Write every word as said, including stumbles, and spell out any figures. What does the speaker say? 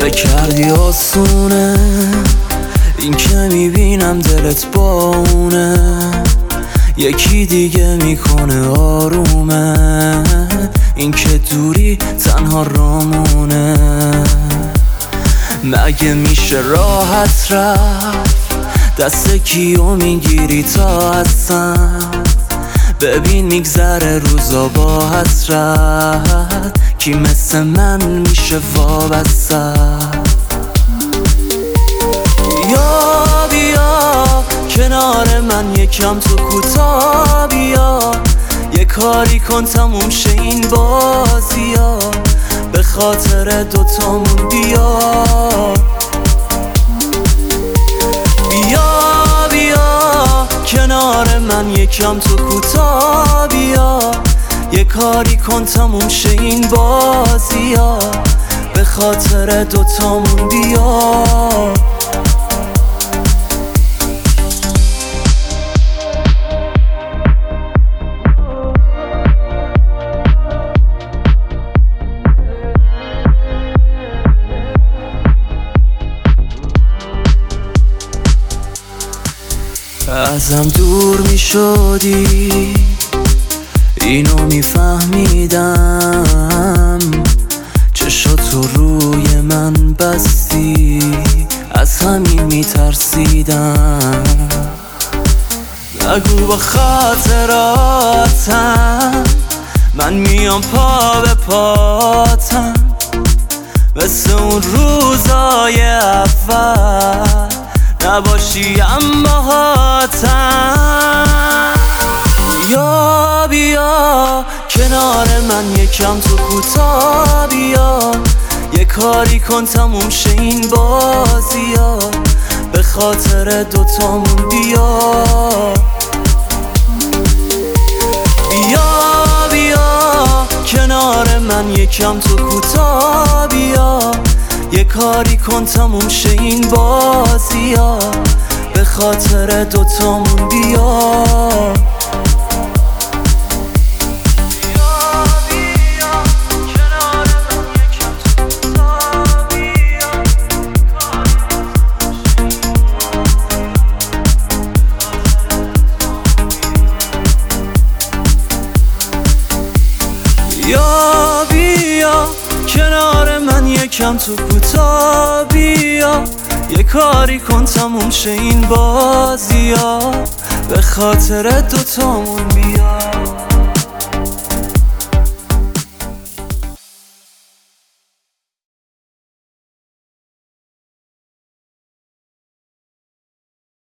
فکر کردی آسونه این که میبینم دلت با اونه یکی دیگه میکنه آرومه این که دوری تنها رامونه مگه میشه راحت رفت دست کیو میگیری تا اصلا ببین میگذره روزا با حسرت کی مثل من میشه وابسته بیا بیا کنار من یکم تو کوتا بیا یه کاری کن تموم شه این بازی ها به خاطر دوتامون بیا بیا بیا کنار من یکم تو کوتا بیا یه کاری کن تموم شه این بازی ها به خاطر دوتامون بیا ازم دور می شدی اینو می فهمیدم چشاتو روی من بستی از همین می ترسیدم نگو با خاطراتم من میام پا به پاتم مثل اون روزای اول نباشی اما هاتم بیا بیا کنار من یکم تو کوتا بیا یه کاری کن تموم شه این بازی ها به خاطر دوتامون بیا بیا بیا کنار من یکم تو کوتا بیا یه کاری کن تموم شه این بازی ها به خاطر دوتامون بیا بیا بیا کنار من یکم تو کوتا بیا یه کاری کن تموم شه این بازی ها به خاطر دوتامون بیا